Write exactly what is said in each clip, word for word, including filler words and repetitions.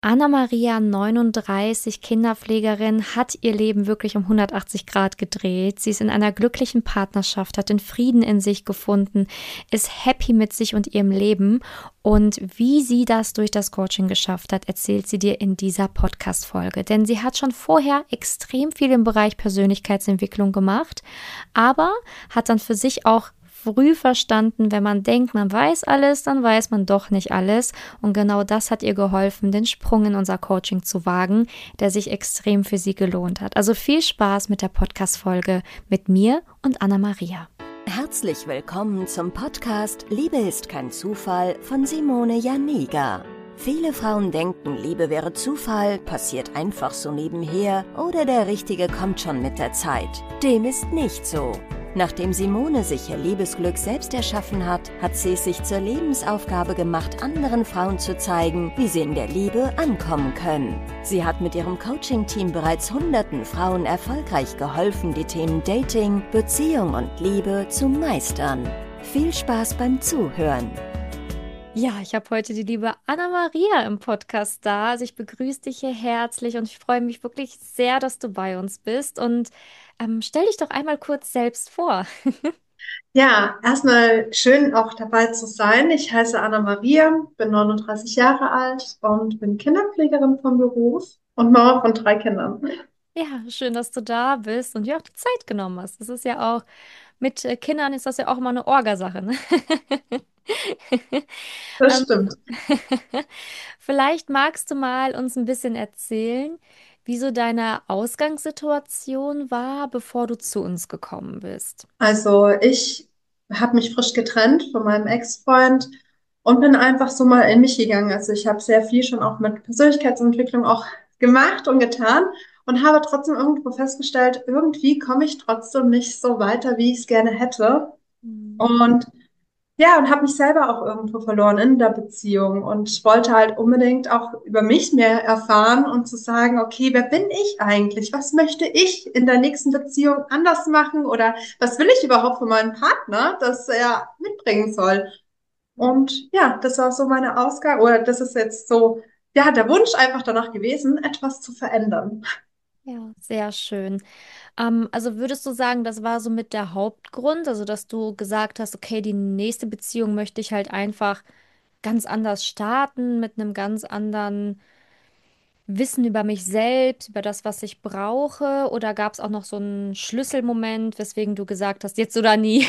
Anna-Maria, neununddreißig, Kinderpflegerin, hat ihr Leben wirklich um hundertachtzig Grad gedreht. Sie ist in einer glücklichen Partnerschaft, hat den Frieden in sich gefunden, ist happy mit sich und ihrem Leben. Und wie sie das durch das Coaching geschafft hat, erzählt sie dir in dieser Podcast-Folge. Denn sie hat schon vorher extrem viel im Bereich Persönlichkeitsentwicklung gemacht, aber hat dann für sich auch früh verstanden, wenn man denkt, man weiß alles, dann weiß man doch nicht alles. Und genau das hat ihr geholfen, den Sprung in unser Coaching zu wagen, der sich extrem für sie gelohnt hat. Also viel Spaß mit der Podcast-Folge mit mir und Anna-Maria. Herzlich willkommen zum Podcast Liebe ist kein Zufall von Simone Janiga. Viele Frauen denken, Liebe wäre Zufall, passiert einfach so nebenher oder der Richtige kommt schon mit der Zeit. Dem ist nicht so. Nachdem Simone sich ihr Liebesglück selbst erschaffen hat, hat sie es sich zur Lebensaufgabe gemacht, anderen Frauen zu zeigen, wie sie in der Liebe ankommen können. Sie hat mit ihrem Coaching-Team bereits hunderten Frauen erfolgreich geholfen, die Themen Dating, Beziehung und Liebe zu meistern. Viel Spaß beim Zuhören! Ja, ich habe heute die liebe Anna-Maria im Podcast da. Also ich begrüße dich hier herzlich und ich freue mich wirklich sehr, dass du bei uns bist. Und ähm, stell dich doch einmal kurz selbst vor. Ja, erstmal schön auch dabei zu sein. Ich heiße Anna-Maria, bin neununddreißig Jahre alt und bin Kinderpflegerin vom Beruf und Mama von drei Kindern. Ja, schön, dass du da bist und dir auch die Zeit genommen hast. Das ist ja auch, mit äh, Kindern ist das ja auch immer eine Orgasache, ne? Das Ähm, stimmt. Vielleicht magst du mal uns ein bisschen erzählen, wie so deine Ausgangssituation war, bevor du zu uns gekommen bist. Also ich habe mich frisch getrennt von meinem Ex-Freund und bin einfach so mal in mich gegangen. Also ich habe sehr viel schon auch mit Persönlichkeitsentwicklung auch gemacht und getan und habe trotzdem irgendwo festgestellt, irgendwie komme ich trotzdem nicht so weiter, wie ich es gerne hätte. Mhm. Und ja, und habe mich selber auch irgendwo verloren in der Beziehung und wollte halt unbedingt auch über mich mehr erfahren und zu sagen, okay, wer bin ich eigentlich? Was möchte ich in der nächsten Beziehung anders machen oder was will ich überhaupt von meinem Partner, dass er mitbringen soll? Und ja, das war so meine Ausgabe oder das ist jetzt so, ja, der Wunsch einfach danach gewesen, etwas zu verändern. Ja, sehr schön. Ähm, also würdest du sagen, das war so mit der Hauptgrund, also dass du gesagt hast, okay, die nächste Beziehung möchte ich halt einfach ganz anders starten, mit einem ganz anderen Wissen über mich selbst, über das, was ich brauche? Oder gab es auch noch so einen Schlüsselmoment, weswegen du gesagt hast, jetzt oder nie?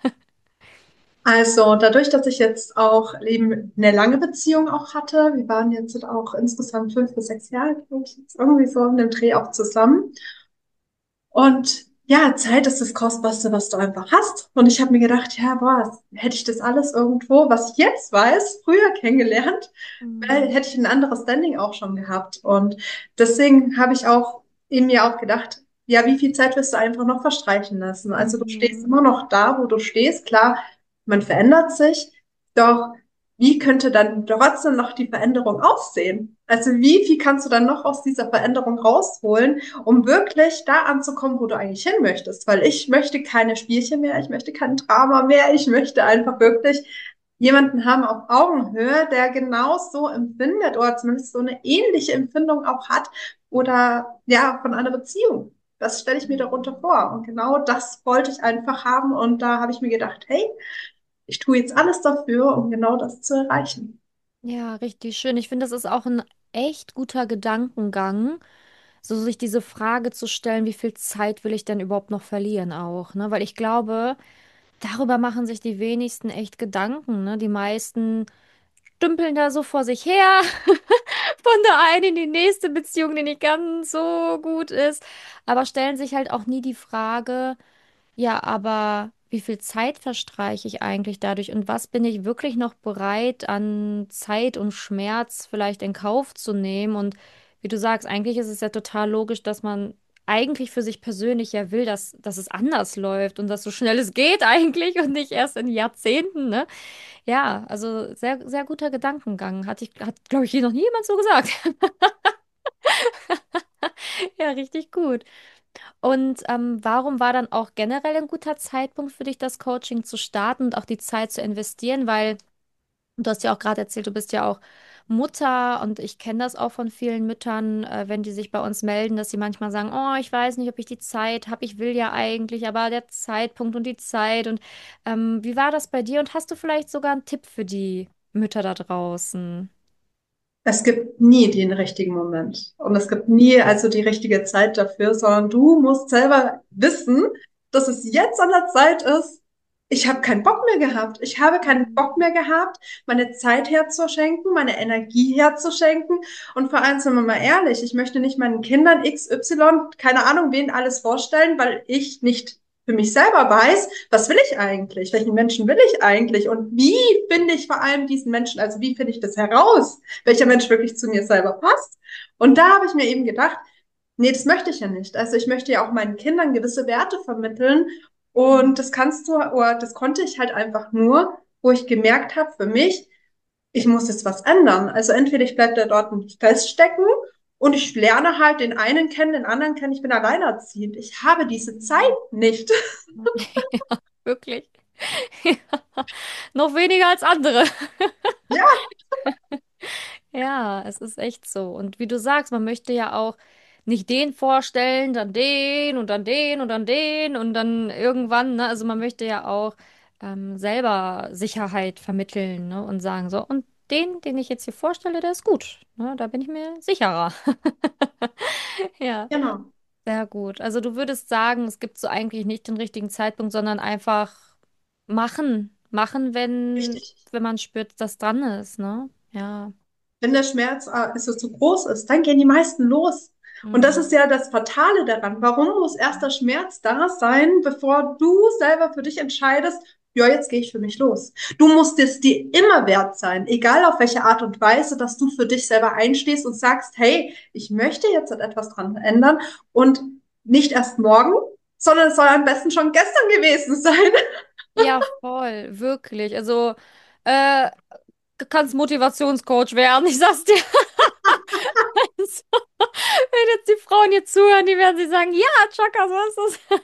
Also dadurch, dass ich jetzt auch eben eine lange Beziehung auch hatte, wir waren jetzt auch insgesamt fünf bis sechs Jahre, glaube ich, jetzt irgendwie so in dem Dreh auch zusammen. Und ja, Zeit ist das Kostbarste, was du einfach hast. Und ich habe mir gedacht, ja, boah, hätte ich das alles irgendwo, was ich jetzt weiß, früher kennengelernt, weil Mhm. hätte ich ein anderes Standing auch schon gehabt. Und deswegen habe ich auch in mir auch gedacht, ja, wie viel Zeit wirst du einfach noch verstreichen lassen? Also du stehst Mhm. immer noch da, wo du stehst. Klar, man verändert sich, doch wie könnte dann trotzdem noch die Veränderung aussehen? Also wie viel kannst du dann noch aus dieser Veränderung rausholen, um wirklich da anzukommen, wo du eigentlich hin möchtest? Weil ich möchte keine Spielchen mehr, ich möchte kein Drama mehr, ich möchte einfach wirklich jemanden haben auf Augenhöhe, der genau so empfindet oder zumindest so eine ähnliche Empfindung auch hat oder ja, von einer Beziehung. Das stelle ich mir darunter vor. Und genau das wollte ich einfach haben. Und da habe ich mir gedacht, hey, ich tue jetzt alles dafür, um genau das zu erreichen. Ja, richtig schön. Ich finde, das ist auch ein echt guter Gedankengang, so sich diese Frage zu stellen, wie viel Zeit will ich denn überhaupt noch verlieren auch, ne? Weil ich glaube, darüber machen sich die wenigsten echt Gedanken, ne? Die meisten stümpeln da so vor sich her, von der einen in die nächste Beziehung, die nicht ganz so gut ist, aber stellen sich halt auch nie die Frage, ja, aber wie viel Zeit verstreiche ich eigentlich dadurch und was bin ich wirklich noch bereit an Zeit und Schmerz vielleicht in Kauf zu nehmen? Und wie du sagst, eigentlich ist es ja total logisch, dass man eigentlich für sich persönlich ja will, dass, dass es anders läuft und dass so schnell es geht eigentlich und nicht erst in Jahrzehnten, ne? Ja, also sehr, sehr guter Gedankengang. Hatte ich, hat, glaube ich, hier noch nie jemand so gesagt. Ja, richtig gut. Und ähm, warum war dann auch generell ein guter Zeitpunkt für dich, das Coaching zu starten und auch die Zeit zu investieren? Weil du hast ja auch gerade erzählt, du bist ja auch Mutter, und ich kenne das auch von vielen Müttern, äh, wenn die sich bei uns melden, dass sie manchmal sagen, oh, ich weiß nicht, ob ich die Zeit habe, ich will ja eigentlich, aber der Zeitpunkt und die Zeit und ähm, wie war das bei dir? Und hast du vielleicht sogar einen Tipp für die Mütter da draußen? Es gibt nie den richtigen Moment und es gibt nie also die richtige Zeit dafür, sondern du musst selber wissen, dass es jetzt an der Zeit ist. Ich habe keinen Bock mehr gehabt. Ich habe keinen Bock mehr gehabt, meine Zeit herzuschenken, meine Energie herzuschenken. Und vor allem, sind wir mal ehrlich, ich möchte nicht meinen Kindern X Y, keine Ahnung, wen alles vorstellen, weil ich nicht für mich selber weiß, was will ich eigentlich? Welchen Menschen will ich eigentlich? Und wie finde ich vor allem diesen Menschen, also wie finde ich das heraus? Welcher Mensch wirklich zu mir selber passt. Und da habe ich mir eben gedacht, nee, das möchte ich ja nicht. Also ich möchte ja auch meinen Kindern gewisse Werte vermitteln. Und das kannst du, oder das konnte ich halt einfach nur, wo ich gemerkt habe, für mich, ich muss jetzt was ändern. Also entweder ich bleibe da dort feststecken und ich lerne halt den einen kennen, den anderen kennen, ich bin alleinerziehend. Ich habe diese Zeit nicht. Wirklich? Noch weniger als andere. Ja, Ja, es ist echt so. Und wie du sagst, man möchte ja auch nicht den vorstellen, dann den und dann den und dann den und dann irgendwann, ne? Also man möchte ja auch ähm, selber Sicherheit vermitteln, ne? Und sagen so, und den, den ich jetzt hier vorstelle, der ist gut, ne? Da bin ich mir sicherer. Ja, genau. sehr gut. Also du würdest sagen, es gibt so eigentlich nicht den richtigen Zeitpunkt, sondern einfach machen. Machen, wenn, Richtig. wenn man spürt, dass dran ist, ne? Ja. Wenn der Schmerz äh, so zu groß ist, dann gehen die meisten los. Und das ist Mhm. ja das Fatale daran. Warum muss erst der Schmerz da sein, bevor du selber für dich entscheidest, ja, jetzt gehe ich für mich los. Du musst es dir immer wert sein, egal auf welche Art und Weise, dass du für dich selber einstehst und sagst, hey, ich möchte jetzt etwas dran ändern und nicht erst morgen, sondern es soll am besten schon gestern gewesen sein. Ja, voll, wirklich. Also, äh, du kannst Motivationscoach werden, ich sag's dir. Also, wenn jetzt die Frauen hier zuhören, die werden sich sagen, ja, Chaka, so ist es.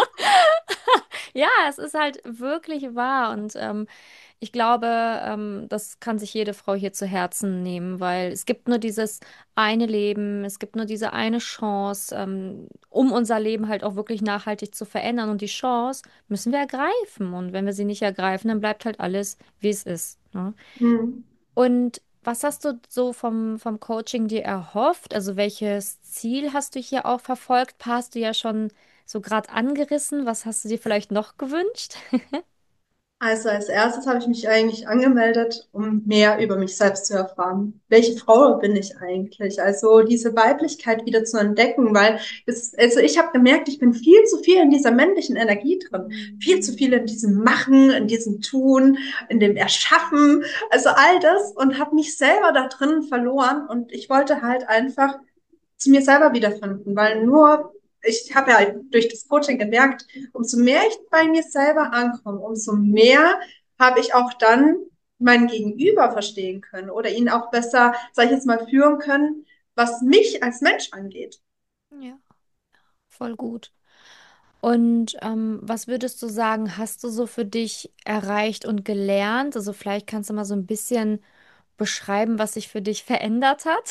Ja, es ist halt wirklich wahr und ähm, ich glaube, ähm, das kann sich jede Frau hier zu Herzen nehmen, weil es gibt nur dieses eine Leben, es gibt nur diese eine Chance, ähm, um unser Leben halt auch wirklich nachhaltig zu verändern. Und die Chance müssen wir ergreifen. Und wenn wir sie nicht ergreifen, dann bleibt halt alles, wie es ist. Ne? Hm. Und was hast du so vom, vom Coaching dir erhofft? Also welches Ziel hast du hier auch verfolgt? Paar hast du ja schon so gerade angerissen. Was hast du dir vielleicht noch gewünscht? Also als erstes habe ich mich eigentlich angemeldet, um mehr über mich selbst zu erfahren. Welche Frau bin ich eigentlich? Also diese Weiblichkeit wieder zu entdecken, weil es, also ich habe gemerkt, ich bin viel zu viel in dieser männlichen Energie drin, viel zu viel in diesem Machen, in diesem Tun, in dem Erschaffen, also all das und habe mich selber da drin verloren und ich wollte halt einfach zu mir selber wiederfinden, weil nur ich habe ja durch das Coaching gemerkt, umso mehr ich bei mir selber ankomme, umso mehr habe ich auch dann mein Gegenüber verstehen können oder ihn auch besser, sag ich jetzt mal, führen können, was mich als Mensch angeht. Ja, voll gut. Und ähm, was würdest du sagen, hast du so für dich erreicht und gelernt? Also vielleicht kannst du mal so ein bisschen beschreiben, was sich für dich verändert hat.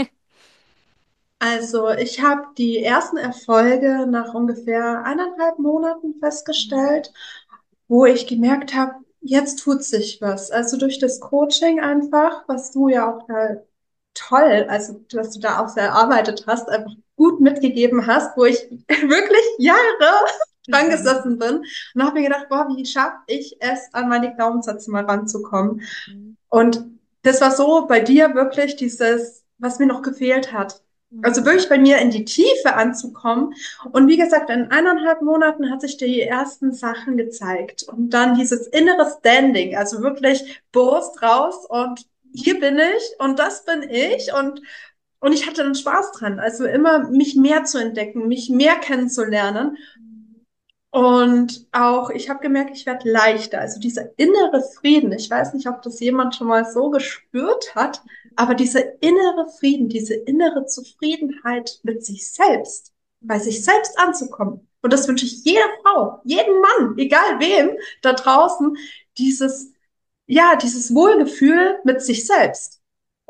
Also ich habe die ersten Erfolge nach ungefähr eineinhalb Monaten festgestellt, wo ich gemerkt habe, jetzt tut sich was. Also durch das Coaching einfach, was du ja auch da toll, also was du da auch sehr erarbeitet hast, einfach gut mitgegeben hast, wo ich wirklich Jahre dran gesessen bin und habe mir gedacht, boah, wie schaffe ich es, an meine Glaubenssätze mal ranzukommen? Mhm. Und das war so bei dir wirklich dieses, was mir noch gefehlt hat. Also Mhm. wirklich bei mir in die Tiefe anzukommen. Und wie gesagt, in eineinhalb Monaten hat sich die ersten Sachen gezeigt. Und dann dieses innere Standing, also wirklich Brust raus und hier bin ich und das bin ich und und ich hatte dann Spaß dran, also immer mich mehr zu entdecken, mich mehr kennenzulernen. Und auch, ich habe gemerkt, ich werde leichter. Also dieser innere Frieden, ich weiß nicht, ob das jemand schon mal so gespürt hat, aber dieser innere Frieden, diese innere Zufriedenheit mit sich selbst, bei sich selbst anzukommen. Und das wünsche ich jeder Frau, jedem Mann, egal wem da draußen, dieses, ja, dieses Wohlgefühl mit sich selbst.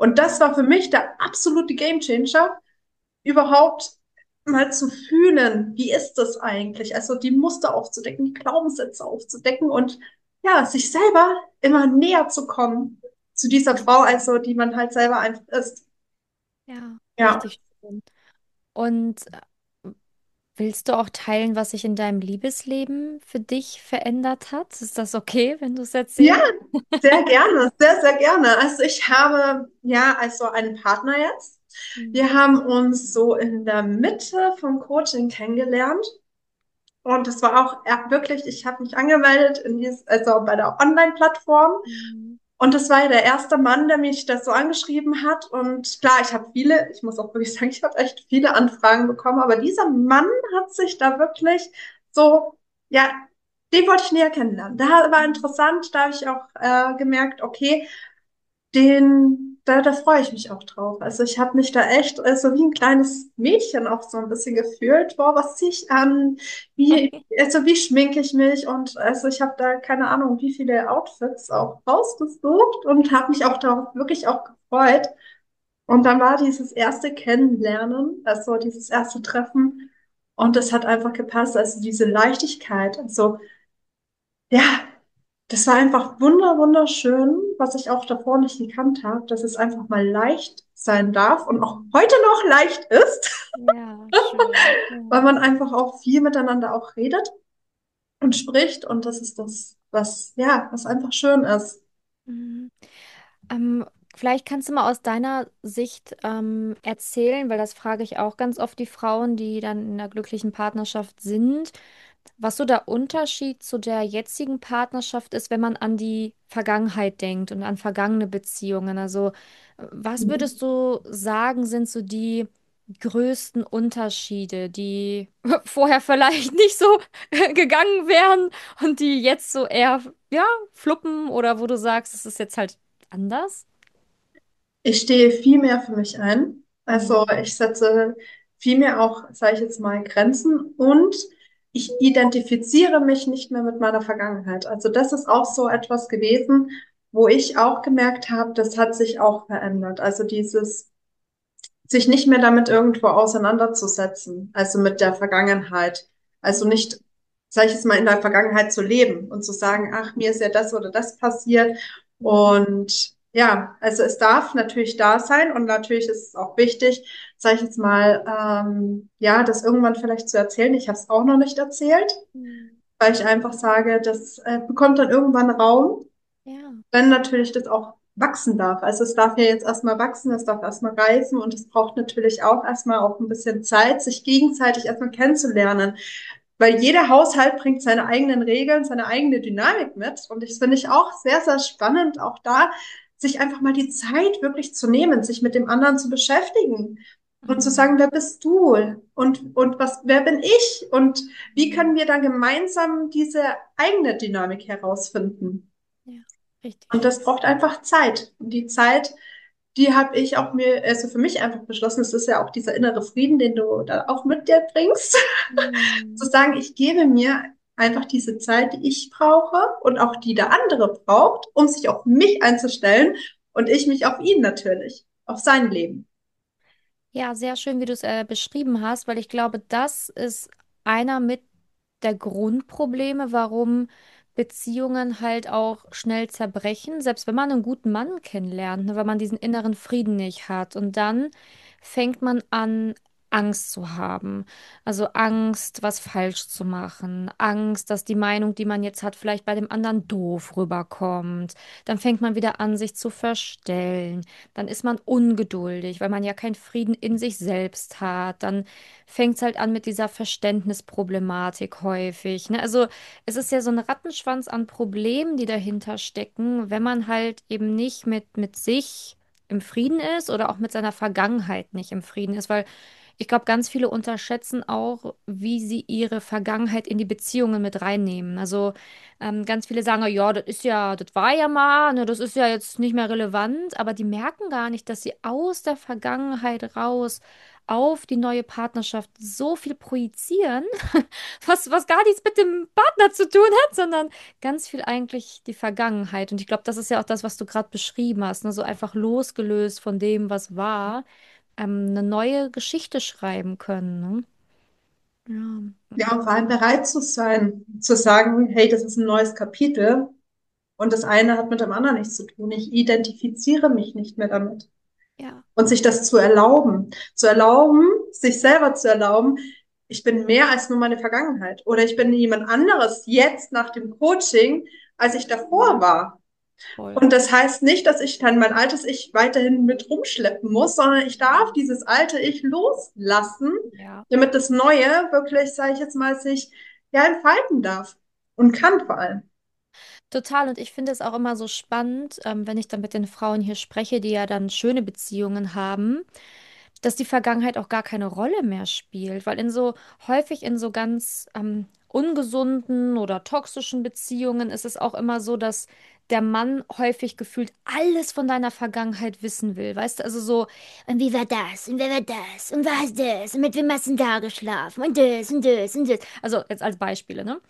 Und das war für mich der absolute Gamechanger, überhaupt mal zu fühlen, wie ist das eigentlich? Also die Muster aufzudecken, die Glaubenssätze aufzudecken und ja, sich selber immer näher zu kommen zu dieser Frau, also die man halt selber einfach ist. Ja, Ja. richtig schön. Und äh, willst du auch teilen, was sich in deinem Liebesleben für dich verändert hat? Ist das okay, wenn du es Ja, erzählst? sehr gerne, sehr, sehr gerne. Also ich habe ja also einen Partner jetzt. Wir Mhm. haben uns so in der Mitte vom Coaching kennengelernt. Und das war auch ja, wirklich, ich habe mich angemeldet in dieses, also bei der Online-Plattform. Mhm. Und das war ja der erste Mann, der mich das so angeschrieben hat. Und klar, ich habe viele, ich muss auch wirklich sagen, ich habe echt viele Anfragen bekommen. Aber dieser Mann hat sich da wirklich so, ja, den wollte ich näher kennenlernen. Da war interessant, da habe ich auch äh, gemerkt, okay, den, da, da freue ich mich auch drauf. Also ich habe mich da echt äh, so wie ein kleines Mädchen auch so ein bisschen gefühlt. Boah, was ziehe ich an? Wie, also wie schminke ich mich? Und also ich habe da keine Ahnung, wie viele Outfits auch rausgesucht und habe mich auch darauf wirklich auch gefreut. Und dann war dieses erste Kennenlernen, also dieses erste Treffen. Und das hat einfach gepasst. Also diese Leichtigkeit. Also ja, das war einfach wunder, wunderschön, was ich auch davor nicht gekannt habe, dass es einfach mal leicht sein darf und auch Mhm. heute noch leicht ist, Ja, schön. weil Ja. man einfach auch viel miteinander auch redet und spricht und das ist das, was, ja, was einfach schön ist. Mhm. Ähm, Vielleicht kannst du mal aus deiner Sicht ähm, erzählen, weil das frage ich auch ganz oft die Frauen, die dann in einer glücklichen Partnerschaft sind, was so der Unterschied zu der jetzigen Partnerschaft ist, wenn man an die Vergangenheit denkt und an vergangene Beziehungen. Also, äh, was Mhm. würdest du sagen, sind so die größten Unterschiede, die vorher vielleicht nicht so gegangen wären und die jetzt so eher, ja, fluppen oder wo du sagst, es ist jetzt halt anders? Ich stehe viel mehr für mich ein. Also Mhm. ich setze viel mehr auch, sage ich jetzt mal, Grenzen und ich identifiziere mich nicht mehr mit meiner Vergangenheit. Also das ist auch so etwas gewesen, wo ich auch gemerkt habe, das hat sich auch verändert. Also dieses sich nicht mehr damit irgendwo auseinanderzusetzen, also mit der Vergangenheit. Also Mhm. nicht, sag ich jetzt mal, in der Vergangenheit zu leben und zu sagen, ach, mir ist ja das oder das passiert. Mhm. Und ja, also es darf natürlich da sein und natürlich ist es auch wichtig, sage ich jetzt mal, ähm, ja, das irgendwann vielleicht zu erzählen. Ich habe es auch noch nicht erzählt, Mhm. weil ich einfach sage, das äh, bekommt dann irgendwann Raum, Ja. wenn natürlich das auch wachsen darf. Also es darf ja jetzt erstmal wachsen, es darf erstmal reifen und es braucht natürlich auch erstmal auch ein bisschen Zeit, sich gegenseitig erstmal kennenzulernen. Weil jeder Haushalt bringt seine eigenen Regeln, seine eigene Dynamik mit. Und das finde ich auch sehr, sehr spannend, auch da sich einfach mal die Zeit wirklich zu nehmen, sich mit dem anderen zu beschäftigen und zu sagen, Mhm. wer bist du? Und, und was, wer bin ich? Und wie Mhm. können wir dann gemeinsam diese eigene Dynamik herausfinden? Ja, richtig Und das schön. braucht einfach Zeit. Und die Zeit, die habe ich auch mir, also für mich einfach beschlossen, es ist ja auch dieser innere Frieden, den du da auch mit dir bringst, zu Mhm. sagen, ich gebe mir einfach diese Zeit, die ich brauche und auch die der andere braucht, um sich auf mich einzustellen und ich mich auf ihn natürlich, auf sein Leben. Ja, sehr schön, wie du es äh, beschrieben hast, weil ich glaube, das ist einer mit der Grundprobleme, warum Beziehungen halt auch schnell zerbrechen, selbst wenn man einen guten Mann kennenlernt, ne, weil man diesen inneren Frieden nicht hat. Und dann fängt man an, Angst zu haben. Also Angst, was falsch zu machen. Angst, dass die Meinung, die man jetzt hat, vielleicht bei dem anderen doof rüberkommt. Dann fängt man wieder an, sich zu verstellen. Dann ist man ungeduldig, weil man ja keinen Frieden in sich selbst hat. Dann fängt es halt an mit dieser Verständnisproblematik häufig. Ne? Also es ist ja so ein Rattenschwanz an Problemen, die dahinter stecken, wenn man halt eben nicht mit, mit sich im Frieden ist oder auch mit seiner Vergangenheit nicht im Frieden ist, weil ich glaube, ganz viele unterschätzen auch, wie sie ihre Vergangenheit in die Beziehungen mit reinnehmen. Also ähm, ganz viele sagen, ja, das ist ja, das war ja mal, ne, das ist ja jetzt nicht mehr relevant, aber die merken gar nicht, dass sie aus der Vergangenheit raus auf die neue Partnerschaft so viel projizieren, was, was gar nichts mit dem Partner zu tun hat, sondern ganz viel eigentlich die Vergangenheit. Und ich glaube, das ist ja auch das, was du gerade beschrieben hast, ne? So einfach losgelöst von dem, was war, ähm, eine neue Geschichte schreiben können, ne? Ja. Ja, und vor allem bereit zu sein, zu sagen, hey, das ist ein neues Kapitel und das eine hat mit dem anderen nichts zu tun. Ich identifiziere mich nicht mehr damit. Ja. Und sich das zu erlauben, zu erlauben, sich selber zu erlauben, ich bin mehr als nur meine Vergangenheit oder ich bin jemand anderes jetzt nach dem Coaching, als ich davor Mhm. war. Voll. Und das heißt nicht, dass ich dann mein altes Ich weiterhin mit rumschleppen muss, sondern ich darf Mhm. dieses alte Ich loslassen, Ja. damit das Neue wirklich, sage ich jetzt mal, sich ja entfalten darf und kann vor allem. Total. Und ich finde es auch immer so spannend, ähm, wenn ich dann mit den Frauen hier spreche, die ja dann schöne Beziehungen haben, dass die Vergangenheit auch gar keine Rolle mehr spielt, weil in so häufig in so ganz ähm, ungesunden oder toxischen Beziehungen ist es auch immer so, dass der Mann häufig gefühlt alles von deiner Vergangenheit wissen will, weißt du, also so, und wie war das und wer war das und was das und mit wem hast du denn da geschlafen und das und das und das, also jetzt als Beispiele, ne?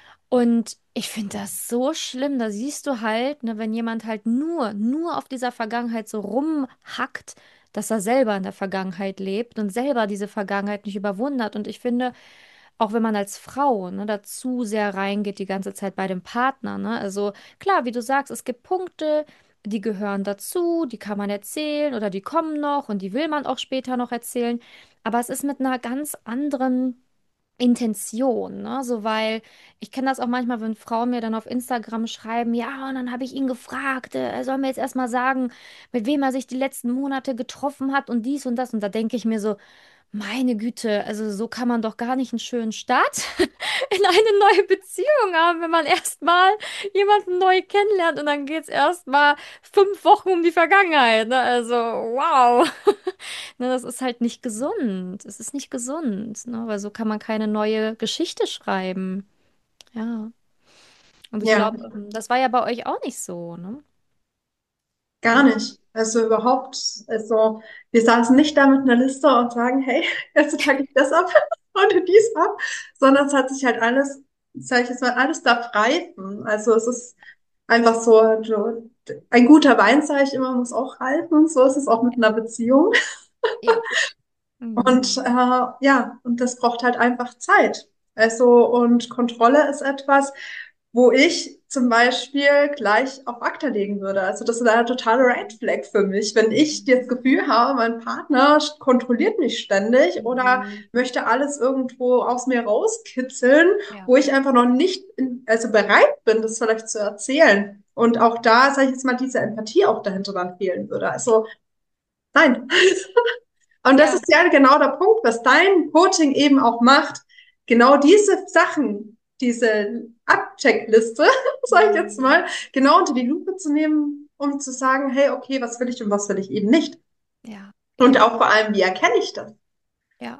Und ich finde das so schlimm. Da siehst du halt, ne, wenn jemand halt nur, nur auf dieser Vergangenheit so rumhackt, dass er selber in der Vergangenheit lebt und selber diese Vergangenheit nicht überwundert. Und ich finde, auch wenn man als Frau, ne, da zu sehr reingeht die ganze Zeit bei dem Partner, ne, also klar, wie du sagst, es gibt Punkte, die gehören dazu, die kann man erzählen oder die kommen noch und die will man auch später noch erzählen. Aber es ist mit einer ganz anderen Intention, ne? So, weil ich kenne das auch manchmal, wenn Frauen mir dann auf Instagram schreiben, ja, und dann habe ich ihn gefragt, äh, er soll mir jetzt erstmal sagen, mit wem er sich die letzten Monate getroffen hat und dies und das. Und da denke ich mir so, meine Güte, also so kann man doch gar nicht einen schönen Start in eine neue Beziehung haben, wenn man erstmal jemanden neu kennenlernt und dann geht es erstmal fünf Wochen um die Vergangenheit. Ne? Also, wow. Ne, das ist halt nicht gesund. Es ist nicht gesund, ne? Weil so kann man keine neue Geschichte schreiben. Ja. Und ich Ja, glaube, das war ja bei euch auch nicht so, ne? gar nicht. Also überhaupt, also wir saßen nicht da mit einer Liste und sagen, hey, jetzt packe ich das ab und dies ab, sondern es hat sich halt alles, sage ich jetzt mal, alles darf reifen. Also es ist einfach so, so ein guter Wein, sage ich immer, muss auch reifen. So ist es auch mit einer Beziehung. Ja. Und Mhm. äh, ja, und das braucht halt einfach Zeit. Also, und Kontrolle ist etwas, wo ich zum Beispiel gleich auf Akta legen würde. Also das ist eine totale Red Flag für mich, wenn ich das Gefühl habe, mein Partner kontrolliert mich ständig oder Mhm. möchte alles irgendwo aus mir rauskitzeln, Ja. wo ich einfach noch nicht in, also bereit bin, das vielleicht zu erzählen. Und auch da, sage ich jetzt mal, diese Empathie auch dahinter dann fehlen würde. Also nein. Und das Ja. ist ja genau der Punkt, was dein Coaching eben auch macht. Genau diese Sachen, diese Abcheckliste, sage ich jetzt Mhm. mal, genau unter die Lupe zu nehmen, um zu sagen, hey, okay, was will ich und was will ich eben nicht? Ja. Und Ja. auch vor allem, wie erkenne ich das? Ja.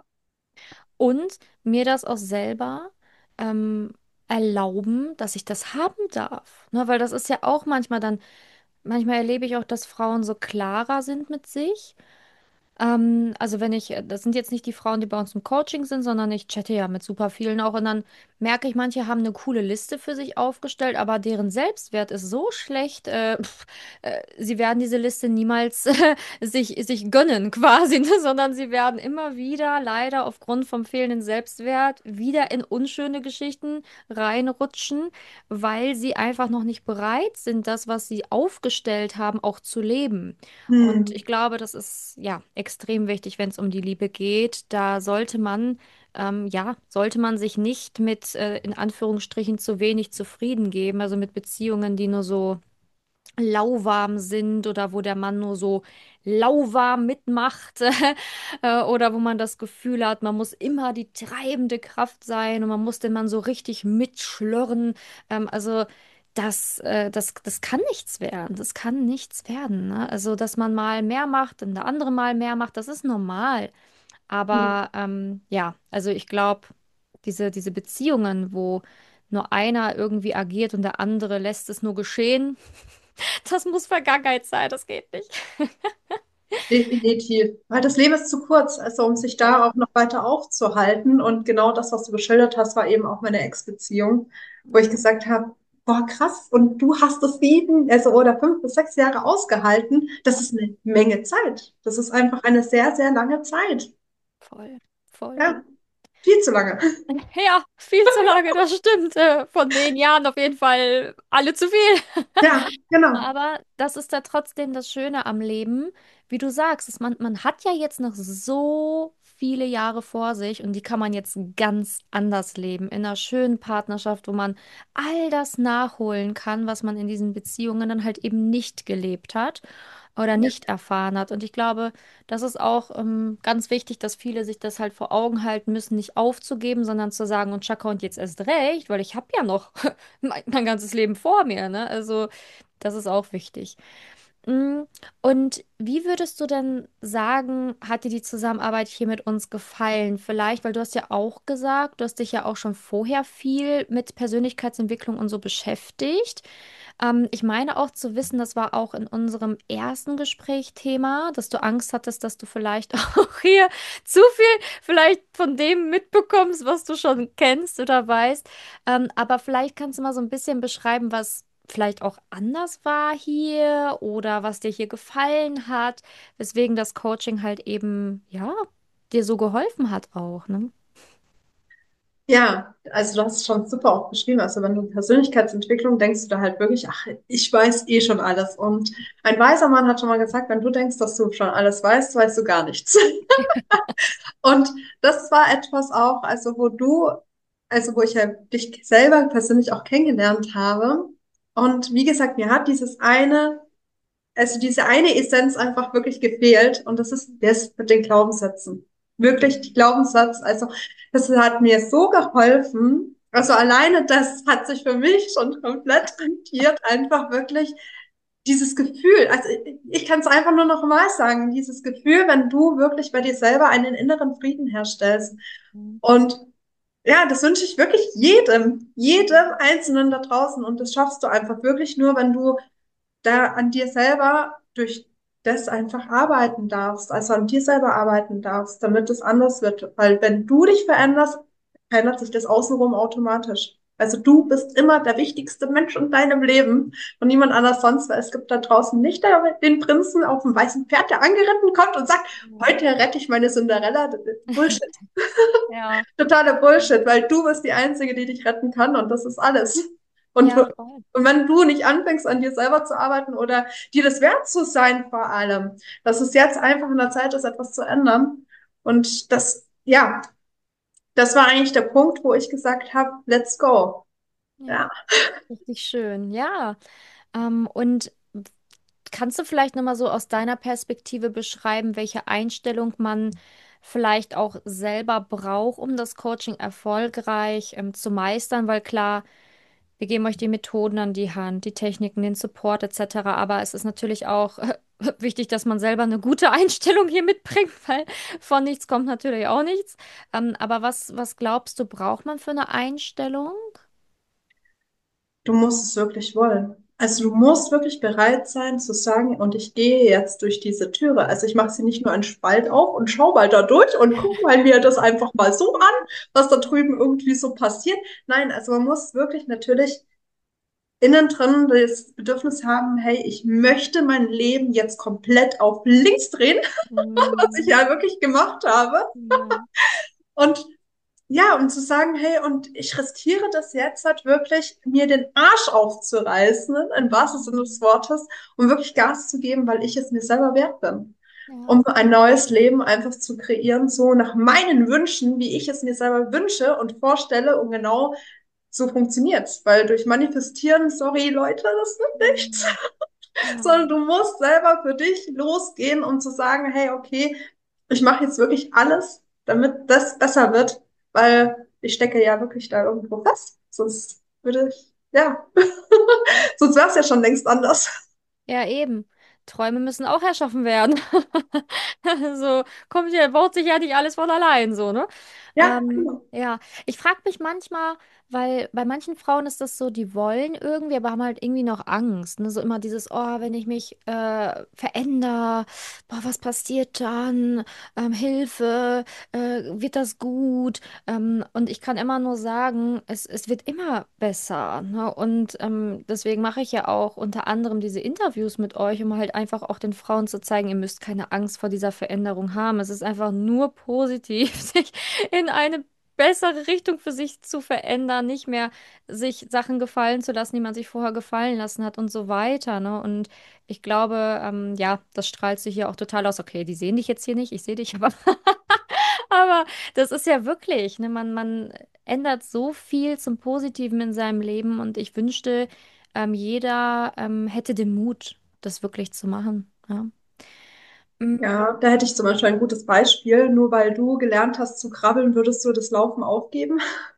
Und mir das auch selber ähm, erlauben, dass ich das haben darf. Ne? Weil das ist ja auch manchmal dann, manchmal erlebe ich auch, dass Frauen so klarer sind mit sich. Ähm, also wenn ich, das sind jetzt nicht die Frauen, die bei uns im Coaching sind, sondern ich chatte ja mit super vielen auch und dann merke ich, manche haben eine coole Liste für sich aufgestellt, aber deren Selbstwert ist so schlecht, äh, pff, äh, sie werden diese Liste niemals äh, sich, sich gönnen quasi, ne? Sondern sie werden immer wieder leider aufgrund vom fehlenden Selbstwert wieder in unschöne Geschichten reinrutschen, weil sie einfach noch nicht bereit sind, das, was sie aufgestellt haben, auch zu leben. Und Hm. ich glaube, das ist ja extrem wichtig, wenn es um die Liebe geht. Da sollte man, ähm, ja, sollte man sich nicht mit, äh, in Anführungsstrichen, zu wenig zufrieden geben. Also mit Beziehungen, die nur so lauwarm sind oder wo der Mann nur so lauwarm mitmacht äh, oder wo man das Gefühl hat, man muss immer die treibende Kraft sein und man muss den Mann so richtig mitschlörren. Ähm, also das, äh, das, das kann nichts werden. Das kann nichts werden. Ne? Also, dass man mal mehr macht und der andere mal mehr macht, das ist normal. Mhm. Aber ähm, ja, also ich glaube, diese, diese Beziehungen, wo nur einer irgendwie agiert und der andere lässt es nur geschehen, das muss Vergangenheit sein, das geht nicht. Definitiv. Weil das Leben ist zu kurz, also um sich Ja. da auch noch weiter aufzuhalten. Und genau das, was du geschildert hast, war eben auch meine Ex-Beziehung, wo ich Mhm. gesagt habe, boah, krass, und du hast es sieben, also oder fünf bis sechs Jahre ausgehalten. Das ist eine Menge Zeit. Das ist einfach eine sehr, sehr lange Zeit. Voll, voll. Ja, viel zu lange. Ja, viel zu lange, das stimmt. Äh, von den Jahren auf jeden Fall alle zu viel. Ja, genau. Aber das ist ja trotzdem das Schöne am Leben. Wie du sagst, dass man, man hat ja jetzt noch so viele Jahre vor sich und die kann man jetzt ganz anders leben. In einer schönen Partnerschaft, wo man all das nachholen kann, was man in diesen Beziehungen dann halt eben nicht gelebt hat oder Ja. nicht erfahren hat. Und ich glaube, das ist auch ähm, ganz wichtig, dass viele sich das halt vor Augen halten müssen, nicht aufzugeben, sondern zu sagen, und Chaka, und jetzt erst recht, weil ich habe ja noch mein, mein ganzes Leben vor mir, ne? Also das ist auch wichtig. Mm, Und wie würdest du denn sagen, hat dir die Zusammenarbeit hier mit uns gefallen? Vielleicht, weil du hast ja auch gesagt, du hast dich ja auch schon vorher viel mit Persönlichkeitsentwicklung und so beschäftigt. Ähm, ich meine auch zu wissen, das war auch in unserem ersten Gespräch Thema, dass du Angst hattest, dass du vielleicht auch hier zu viel vielleicht von dem mitbekommst, was du schon kennst oder weißt. Ähm, aber vielleicht kannst du mal so ein bisschen beschreiben, was vielleicht auch anders war hier oder was dir hier gefallen hat, weswegen das Coaching halt eben, ja, dir so geholfen hat auch, ne? Ja, also du hast es schon super auch beschrieben. Also wenn du Persönlichkeitsentwicklung denkst du da halt wirklich, ach, ich weiß eh schon alles. Und ein weiser Mann hat schon mal gesagt, wenn du denkst, dass du schon alles weißt, weißt du gar nichts. Und das war etwas auch, also wo du, also wo ich ja dich selber persönlich auch kennengelernt habe. Und wie gesagt, mir hat dieses eine, also diese eine Essenz einfach wirklich gefehlt. Und das ist das mit den Glaubenssätzen. Wirklich die Glaubenssatz. Also das hat mir so geholfen. Also alleine das hat sich für mich schon komplett rentiert. Einfach wirklich dieses Gefühl. Also ich, ich kann es einfach nur noch mal sagen. Dieses Gefühl, wenn du wirklich bei dir selber einen inneren Frieden herstellst. Mhm. Und ja, das wünsche ich wirklich jedem, jedem Einzelnen da draußen. Und das schaffst du einfach wirklich nur, wenn du da an dir selber durch das einfach arbeiten darfst, also an dir selber arbeiten darfst, damit es anders wird. Weil wenn du dich veränderst, verändert sich das außenrum automatisch. Also du bist immer der wichtigste Mensch in deinem Leben und niemand anders sonst, weil es gibt da draußen nicht den Prinzen auf dem weißen Pferd, der angeritten kommt und sagt, heute rette ich meine Cinderella. Bullshit. Ja, Totaler Bullshit, weil du bist die Einzige, die dich retten kann und das ist alles. Und, ja, und voll. wenn du nicht anfängst, an dir selber zu arbeiten oder dir das wert zu sein vor allem, dass es jetzt einfach in der Zeit ist, etwas zu ändern. Und das, ja, das war eigentlich der Punkt, wo ich gesagt habe, let's go. Ja, Ja. richtig schön. Ja. Ähm, und kannst du vielleicht nochmal so aus deiner Perspektive beschreiben, welche Einstellung man vielleicht auch selber braucht, um das Coaching erfolgreich ähm, zu meistern? Weil klar, wir geben euch die Methoden an die Hand, die Techniken, den Support et cetera. Aber es ist natürlich auch äh, wichtig, dass man selber eine gute Einstellung hier mitbringt, weil von nichts kommt natürlich auch nichts. Ähm, aber was, was glaubst du, braucht man für eine Einstellung? Du musst es wirklich wollen. Also du musst wirklich bereit sein zu sagen, und ich gehe jetzt durch diese Türe. Also ich mache sie nicht nur einen Spalt auf und schau mal da durch und guck mal mir das einfach mal so an, was da drüben irgendwie so passiert. Nein, also man muss wirklich natürlich innen drin das Bedürfnis haben, hey, ich möchte mein Leben jetzt komplett auf links drehen, was ich Mhm. ja wirklich gemacht habe. Ja. Und ja, und zu sagen, hey, und ich riskiere das jetzt halt wirklich, mir den Arsch aufzureißen, im wahrsten Sinne des Wortes, um wirklich Gas zu geben, weil ich es mir selber wert bin. Ja. Um ein neues Leben einfach zu kreieren, so nach meinen Wünschen, wie ich es mir selber wünsche und vorstelle, und genau so funktioniert's. Weil durch Manifestieren, sorry Leute, das wird nichts, Mhm. Ja. sondern du musst selber für dich losgehen, um zu sagen, hey, okay, ich mache jetzt wirklich alles, damit das besser wird, weil ich stecke ja wirklich da irgendwo fest. Sonst würde ich, ja, sonst wäre es ja schon längst anders. Ja, eben. Träume müssen auch erschaffen werden. So kommt ja, baut sich ja nicht alles von allein, so, ne? Ja, Ähm, genau. ja, ich frage mich manchmal, weil bei manchen Frauen ist das so, die wollen irgendwie, aber haben halt irgendwie noch Angst. Ne? So immer dieses, oh, wenn ich mich äh, verändere, boah, was passiert dann? Ähm, Hilfe, äh, wird das gut? Ähm, und ich kann immer nur sagen, es, es wird immer besser. Ne? Und ähm, deswegen mache ich ja auch unter anderem diese Interviews mit euch, um halt einfach auch den Frauen zu zeigen, ihr müsst keine Angst vor dieser Veränderung haben. Es ist einfach nur positiv, sich in eine bessere Richtung für sich zu verändern, nicht mehr sich Sachen gefallen zu lassen, die man sich vorher gefallen lassen hat und so weiter, ne? Und ich glaube, ähm, ja, das strahlt sich hier auch total aus. Okay, die sehen dich jetzt hier nicht, ich sehe dich, aber aber das ist ja wirklich, ne, man, man ändert so viel zum Positiven in seinem Leben und ich wünschte, ähm, jeder ähm, hätte den Mut, das wirklich zu machen. Ja. Mm, Ja, da hätte ich zum Beispiel ein gutes Beispiel. Nur weil du gelernt hast zu krabbeln, würdest du das Laufen aufgeben?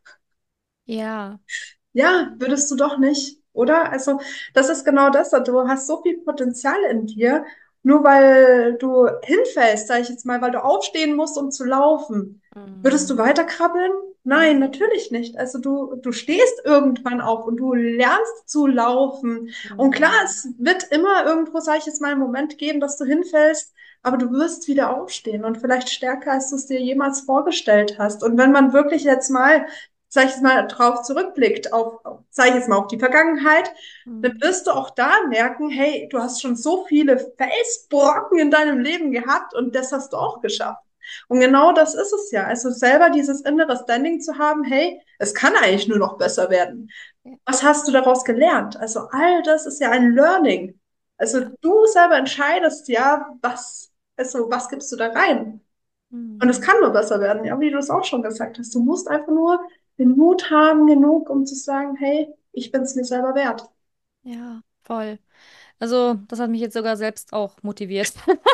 ja. Ja, würdest du doch nicht, oder? Also, das ist genau das. Du hast so viel Potenzial in dir. Nur weil du hinfällst, sage ich jetzt mal, weil du aufstehen musst, um zu laufen. Würdest du Mm, weiter krabbeln? Nein, nee. natürlich nicht. Also du, du stehst irgendwann auf und du lernst zu laufen. Und klar, Mm, es wird immer irgendwo, sage ich jetzt mal, einen Moment geben, dass du hinfällst, aber du wirst wieder aufstehen und vielleicht stärker, als du es dir jemals vorgestellt hast. Und wenn man wirklich jetzt mal, sag ich jetzt mal, drauf zurückblickt, auf, sag ich jetzt mal, auf die Vergangenheit, dann mm, wirst du auch da merken, hey, du hast schon so viele Felsbrocken in deinem Leben gehabt und das hast du auch mm. geschafft. Und genau das ist es ja. Also selber dieses innere Standing zu haben, hey, es kann eigentlich nur noch besser werden. Ja, Was hast du daraus gelernt? Also all das ist ja ein Learning. Also ja. du selber entscheidest ja, was, also was gibst du da rein? Und es Mm, kann nur besser werden, ja, wie du es auch schon gesagt hast. Du musst einfach nur den Mut haben, genug, um zu sagen, hey, ich bin es mir selber wert. ja, voll. Also, das hat mich jetzt sogar selbst auch motiviert.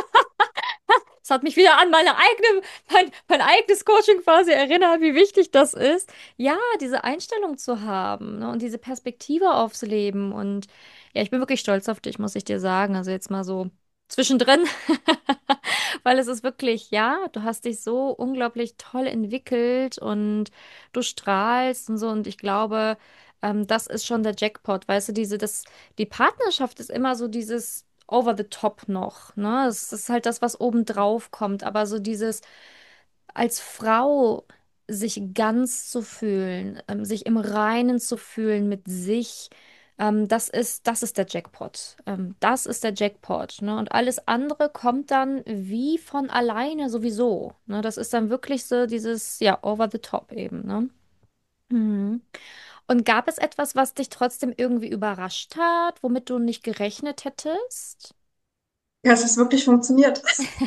Es hat mich wieder an meine eigene, mein, mein eigenes Coaching quasi erinnert, wie wichtig das ist, ja, diese Einstellung zu haben, ne, und diese Perspektive aufs Leben. Und ja, ich bin wirklich stolz auf dich, muss ich dir sagen. Also jetzt mal so zwischendrin, weil es ist wirklich, ja, du hast dich so unglaublich toll entwickelt und du strahlst und so. Und ich glaube, ähm, das ist schon der Jackpot, weißt du, diese, das, die Partnerschaft ist immer so dieses over the top noch, ne? Es ist halt das, was oben drauf kommt, aber so dieses als Frau sich ganz zu fühlen, ähm, sich im Reinen zu fühlen mit sich, ähm, das ist, das ist der Jackpot. Ähm, das ist der Jackpot, ne? Und alles andere kommt dann wie von alleine sowieso, ne? Das ist dann wirklich so dieses, ja, over the top eben, ne? Mhm. Und gab es etwas, was dich trotzdem irgendwie überrascht hat, womit du nicht gerechnet hättest? Ja, es ist wirklich funktioniert.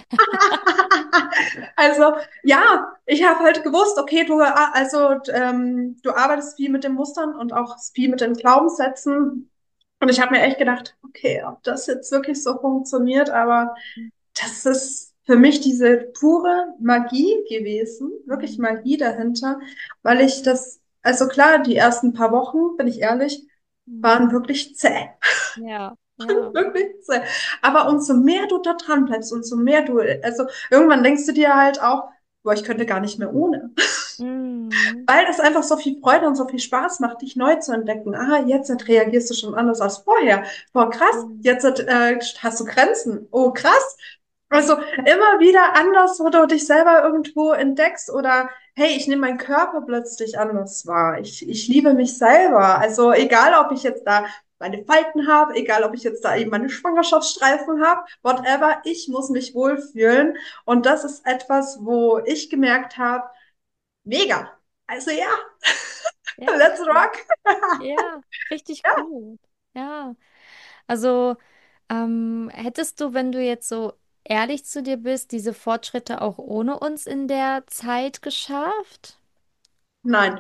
Also, ja, ich habe halt gewusst, okay, du, ah, also, ähm, du arbeitest viel mit den Mustern und auch viel mit den Glaubenssätzen. Und ich habe mir echt gedacht, okay, ob das jetzt wirklich so funktioniert, aber das ist für mich diese pure Magie gewesen, wirklich Mhm. Magie dahinter, weil ich das, also klar, die ersten paar Wochen, bin ich ehrlich, Mhm. waren wirklich zäh. Ja, ja. Wirklich zäh. Aber umso mehr du da dran bleibst, umso mehr du, also irgendwann denkst du dir halt auch, boah, ich könnte gar nicht mehr ohne. Mhm. Weil das einfach so viel Freude und so viel Spaß macht, dich neu zu entdecken. Ah, jetzt reagierst du schon anders als vorher. Boah, krass, Mhm. jetzt äh, hast du Grenzen. Oh, krass. Also immer wieder anders, wo du dich selber irgendwo entdeckst oder hey, ich nehme meinen Körper plötzlich anders wahr. Ich, ich liebe mich selber. Also egal, ob ich jetzt da meine Falten habe, egal, ob ich jetzt da eben meine Schwangerschaftsstreifen habe, whatever, ich muss mich wohlfühlen. Und das ist etwas, wo ich gemerkt habe, mega. Also ja, Ja, let's rock. ja, richtig Ja, gut. Ja, also ähm, hättest du, wenn du jetzt so ehrlich zu dir bist, diese Fortschritte auch ohne uns in der Zeit geschafft? nein.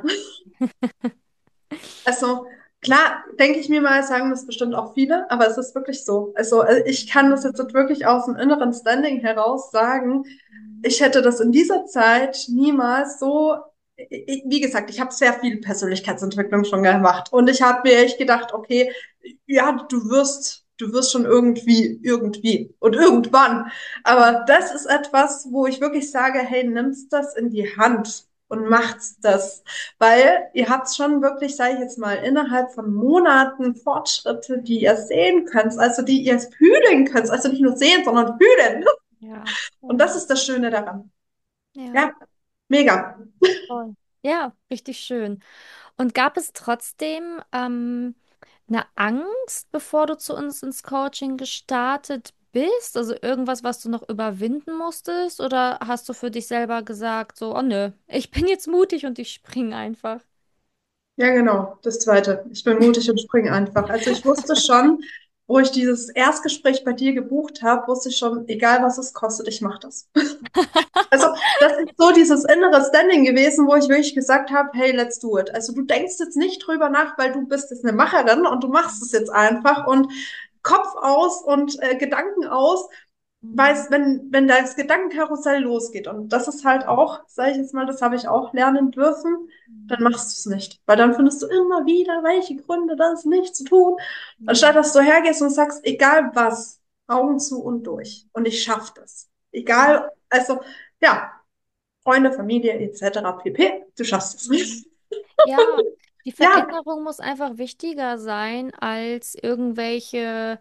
Also klar, denke ich mir mal, sagen das bestimmt auch viele, aber es ist wirklich so. Also äh, ich kann das jetzt wirklich aus dem inneren Standing heraus sagen. Ich hätte das in dieser Zeit niemals so, ich, wie gesagt, ich habe sehr viel Persönlichkeitsentwicklung schon gemacht und ich habe mir echt gedacht, okay, ja, du wirst du wirst schon irgendwie, irgendwie und irgendwann. Aber das ist etwas, wo ich wirklich sage, hey, nimmst das in die Hand und macht's das. Weil ihr habt schon wirklich, sage ich jetzt mal, innerhalb von Monaten Fortschritte, die ihr sehen könnt, also die ihr fühlen könnt, also nicht nur sehen, sondern fühlen. Ja, Und ja, das ist das Schöne daran. ja, Ja, mega. voll. Ja, richtig schön. Und gab es trotzdem ähm, eine Angst, bevor du zu uns ins Coaching gestartet bist? Also irgendwas, was du noch überwinden musstest? Oder hast du für dich selber gesagt, so, oh nö, ich bin jetzt mutig und ich springe einfach? Ja, genau. Das Zweite. Ich bin mutig und springe einfach. Also ich wusste schon, wo ich dieses Erstgespräch bei dir gebucht habe, wusste ich schon, egal was es kostet, ich mache das. Also das ist so dieses innere Standing gewesen, wo ich wirklich gesagt habe, hey, let's do it. Also du denkst jetzt nicht drüber nach, weil du bist jetzt eine Macherin und du machst es jetzt einfach und Kopf aus und äh, Gedanken aus, Mhm. weißt, wenn, wenn das Gedankenkarussell losgeht, und das ist halt auch, sage ich jetzt mal, das habe ich auch lernen dürfen, dann machst du es nicht. Weil dann findest du immer wieder, welche Gründe, das nicht zu tun, anstatt Mhm. dass du hergehst und sagst, egal was, Augen zu und durch. Und ich schaff das. Ja. Egal, also, ja, Freunde, Familie, et cetera pp. Du schaffst es. Mhm. Ja, die Ja, Veränderung muss einfach wichtiger sein als irgendwelche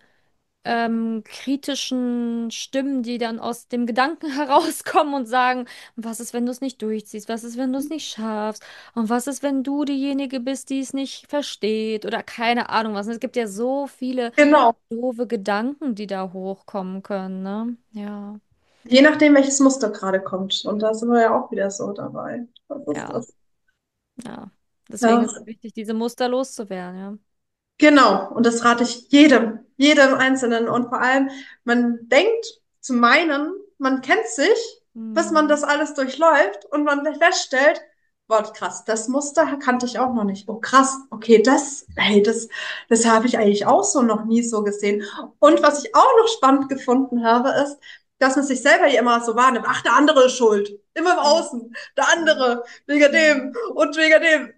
ähm, kritischen Stimmen, die dann aus dem Gedanken herauskommen und sagen, was ist, wenn du es nicht durchziehst? Was ist, wenn du es nicht schaffst? Und was ist, wenn du diejenige bist, die es nicht versteht? Oder keine Ahnung was. Es gibt ja so viele genau. doofe Gedanken, die da hochkommen können, ne? Ja, Je nachdem, welches Muster gerade kommt. Und da sind wir ja auch wieder so dabei. Was ist ja, das? ja. Deswegen Ja. ist es wichtig, diese Muster loszuwerden, ja. Genau, und das rate ich jedem, jedem Einzelnen. Und vor allem, man denkt zu meinen, man kennt sich, bis man Mhm. das alles durchläuft und man feststellt, boah, krass, das Muster kannte ich auch noch nicht. Oh, krass, okay, das, hey, das, das habe ich eigentlich auch so noch nie so gesehen. Und was ich auch noch spannend gefunden habe, ist, dass man sich selber ja immer so wahrnimmt, ach, der andere ist schuld. Immer im Ja, Außen. Der ja, andere, wegen dem mhm. und wegen dem.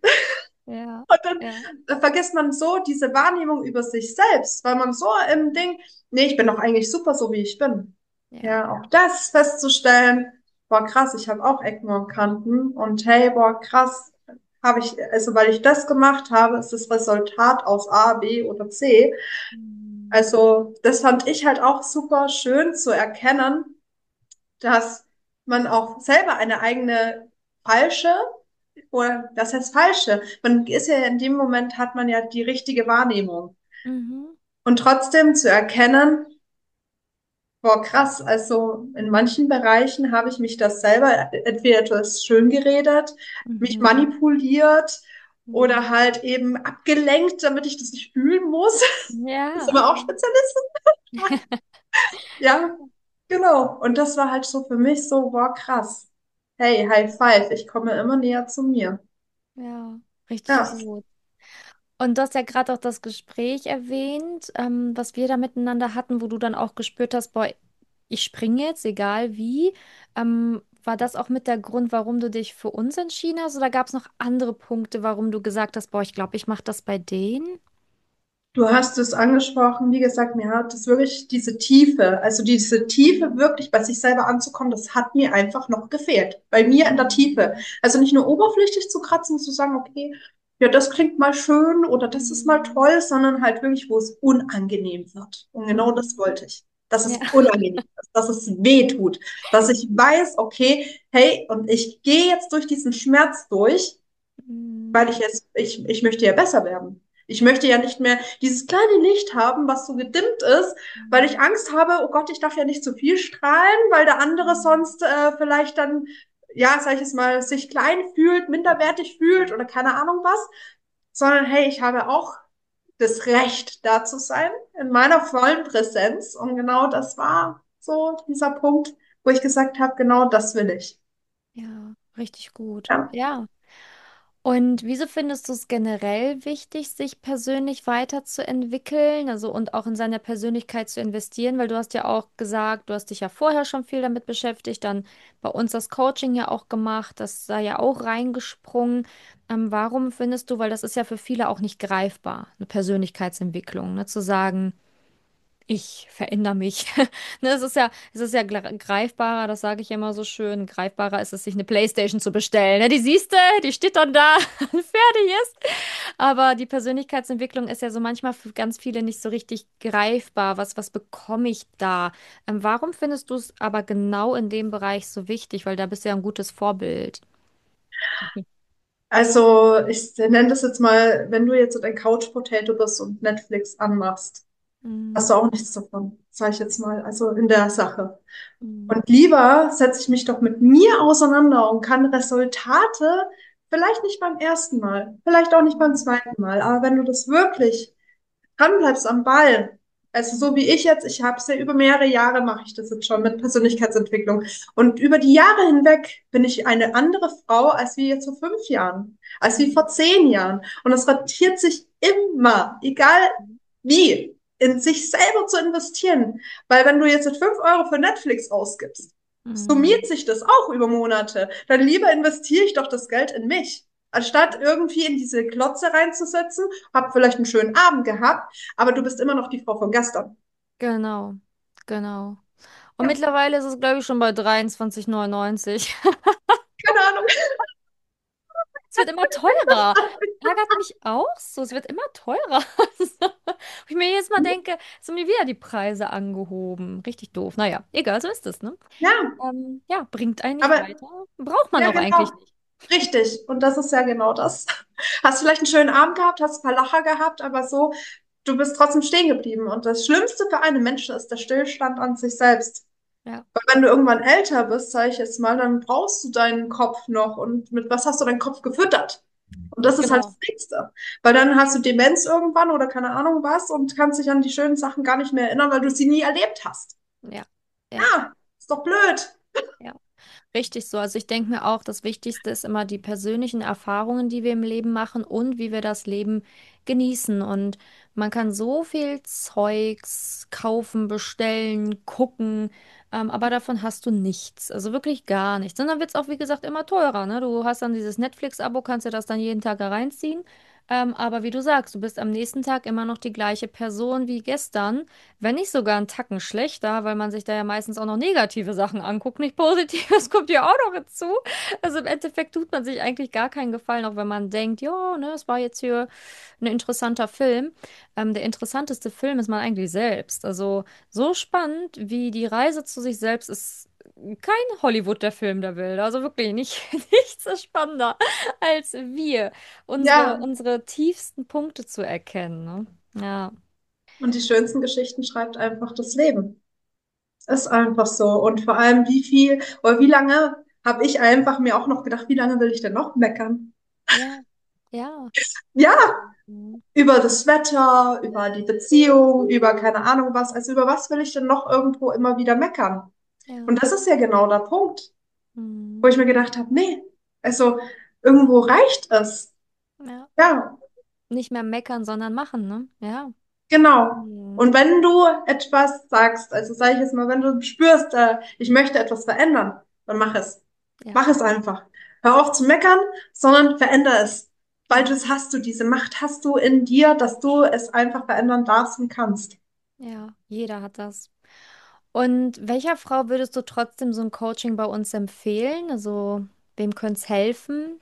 Ja, Und dann ja, äh, vergisst man so diese Wahrnehmung über sich selbst, weil man so im Ding, nee, ich bin doch eigentlich super, so wie ich bin. ja. Ja, auch das festzustellen, boah, krass, ich habe auch Ecken und Kanten und hey, boah, krass, habe ich, also weil ich das gemacht habe, ist das Resultat aus A, B oder C. Mhm. Also das fand ich halt auch super schön zu erkennen, dass man auch selber eine eigene falsche oder das heißt falsche. Man ist ja in dem Moment hat man ja die richtige Wahrnehmung. Mhm. Und trotzdem zu erkennen, boah, krass, also in manchen Bereichen habe ich mich das selber entweder etwas schön geredet, mich Mhm. manipuliert oder Mhm. halt eben abgelenkt, damit ich das nicht fühlen muss. Das sind Ja. wir auch Spezialisten. Ja, genau. Und das war halt so für mich so, boah, krass. Hey, High Five, ich komme immer näher zu mir. Ja, richtig Ja. gut. Und du hast ja gerade auch das Gespräch erwähnt, ähm, was wir da miteinander hatten, wo du dann auch gespürt hast, boah, ich springe jetzt, egal wie. Ähm, war das auch mit der Grund, warum du dich für uns entschieden hast? Oder gab es noch andere Punkte, warum du gesagt hast, boah, ich glaube, ich mache das bei denen? Du hast es angesprochen, wie gesagt, mir hat es wirklich diese Tiefe, also diese Tiefe Mhm. wirklich bei sich selber anzukommen, das hat mir einfach noch gefehlt. Bei mir in der Tiefe. Mhm. Also nicht nur oberflächlich zu kratzen und zu sagen, okay, ja, das klingt mal schön oder das ist mal Mhm. toll, sondern halt wirklich, wo es unangenehm wird. Und genau das Mhm. wollte ich. Dass Ja. es unangenehm ist, dass es weh tut, dass ich weiß, okay, hey, und ich gehe jetzt durch diesen Schmerz durch, weil Mhm. ich jetzt, ich, ich möchte ja besser werden. Ich möchte ja nicht mehr dieses kleine Licht haben, was so gedimmt ist, weil ich Angst habe, oh Gott, ich darf ja nicht zu viel strahlen, weil der andere Mhm. sonst äh, vielleicht dann, ja, sag ich es mal, sich klein fühlt, minderwertig fühlt oder keine Ahnung was, sondern hey, ich habe auch das Recht, da zu sein, in meiner vollen Präsenz. Und genau das war so dieser Punkt, wo ich gesagt habe, genau das will ich. Ja, richtig gut. Ja. Ja. Und wieso findest du es generell wichtig, sich persönlich weiterzuentwickeln, also und auch in seine Persönlichkeit zu investieren? Weil du hast ja auch gesagt, du hast dich ja vorher schon viel damit beschäftigt, dann bei uns das Coaching ja auch gemacht, das sei ja auch reingesprungen. Ähm, warum findest du, weil das ist ja für viele auch nicht greifbar, eine Persönlichkeitsentwicklung, ne, zu sagen, Ich verändere mich. Ne, es ist ja, es ist ja gle- greifbarer, das sage ich immer so schön. Greifbarer ist es, sich eine PlayStation zu bestellen. Ne, die siehst du, die steht dann da, fertig ist. Aber die Persönlichkeitsentwicklung ist ja so manchmal für ganz viele nicht so richtig greifbar. Was, was bekomme ich da? Ähm, warum findest du es aber genau in dem Bereich so wichtig? Weil da bist du ja ein gutes Vorbild. Also ich nenne das jetzt mal, wenn du jetzt so dein Couch Potato bist und Netflix anmachst, Mm, hast du auch nichts davon, sage ich jetzt mal, also in der Sache. mm, Und lieber setze ich mich doch mit mir auseinander und kann Resultate, vielleicht nicht beim ersten Mal, vielleicht auch nicht beim zweiten Mal, aber wenn du das wirklich dran bleibst am Ball. Also so wie ich jetzt, ich habe es ja über mehrere Jahre mache ich das jetzt schon mit Persönlichkeitsentwicklung. Und über die Jahre hinweg bin ich eine andere Frau als wie jetzt vor fünf Jahren, als wie vor zehn Jahren. Und es rentiert sich immer, egal wie, in sich selber zu investieren. Weil wenn du jetzt fünf Euro für Netflix ausgibst, mm, summiert sich das auch über Monate. Dann lieber investiere ich doch das Geld in mich. Anstatt irgendwie in diese Klotze reinzusetzen, hab vielleicht einen schönen Abend gehabt, aber du bist immer noch die Frau von gestern. genau, genau. Und Ja, mittlerweile ist es, glaube ich, schon bei dreiundzwanzig neunundneunzig. keine Ahnung. Es wird immer teurer. Ärgert mich auch so. Es wird immer teurer. Wo ich mir jedes Mal denke, sind mir wieder die Preise angehoben. Richtig doof. Naja, egal, so ist es, ne? Ja, Ähm, ja, bringt einen nicht aber weiter. Braucht man ja, auch eigentlich genau. nicht. Richtig. Und das ist ja genau das. Hast vielleicht einen schönen Abend gehabt, hast ein paar Lacher gehabt, aber so, du bist trotzdem stehen geblieben. Und das Schlimmste für einen Menschen ist der Stillstand an sich selbst. Ja, Weil wenn du irgendwann älter bist, sage ich jetzt mal, dann brauchst du deinen Kopf noch. Und mit was hast du deinen Kopf gefüttert? Und das ist halt das genau. Nächste. Weil dann hast du Demenz irgendwann oder keine Ahnung was und kannst dich an die schönen Sachen gar nicht mehr erinnern, weil du sie nie erlebt hast. Ja, ja, Ja, ist doch blöd. ja. Richtig so. Also ich denke mir auch, das Wichtigste ist immer die persönlichen Erfahrungen, die wir im Leben machen und wie wir das Leben genießen. Und man kann so viel Zeugs kaufen, bestellen, gucken, ähm, aber davon hast du nichts. Also wirklich gar nichts. Und dann wird es auch, wie gesagt, immer teurer, ne? Du hast dann dieses Netflix-Abo, kannst dir das dann jeden Tag da reinziehen. Ähm, aber wie du sagst, du bist am nächsten Tag immer noch die gleiche Person wie gestern. Wenn nicht sogar einen Tacken schlechter, weil man sich da ja meistens auch noch negative Sachen anguckt, nicht Positives kommt ja auch noch hinzu. Also im Endeffekt tut man sich eigentlich gar keinen Gefallen, auch wenn man denkt, ja, ne, es war jetzt hier ein interessanter Film. Ähm, der interessanteste Film ist man eigentlich selbst. Also so spannend wie die Reise zu sich selbst ist kein Hollywood der Film der Welt. Also wirklich nicht, nichts ist spannender als wir, unsere, Ja, unsere tiefsten Punkte zu erkennen. Ne? Ja. und die schönsten Geschichten schreibt einfach das Leben. Ist einfach so. Und vor allem, wie viel oder wie lange habe ich einfach mir auch noch gedacht, wie lange will ich denn noch meckern? Ja, ja. Ja, Mhm. über das Wetter, über die Beziehung, über keine Ahnung was. Also über was will ich denn noch irgendwo immer wieder meckern? Ja. Und das ist ja genau der Punkt, wo Mhm. ich mir gedacht habe, nee, also irgendwo reicht es. Ja. Ja, Nicht mehr meckern, sondern machen, ne? Ja. genau. Mhm. Und wenn du etwas sagst, also sage ich jetzt mal, wenn du spürst, äh, ich möchte etwas verändern, dann mach es. Ja. Mach es einfach. Hör auf zu meckern, sondern veränder es. Weil Ja. das hast du, diese Macht hast du in dir, dass du es einfach verändern darfst und kannst. Ja. Jeder hat das. Und welcher Frau würdest du trotzdem so ein Coaching bei uns empfehlen? Also, wem könnte es helfen?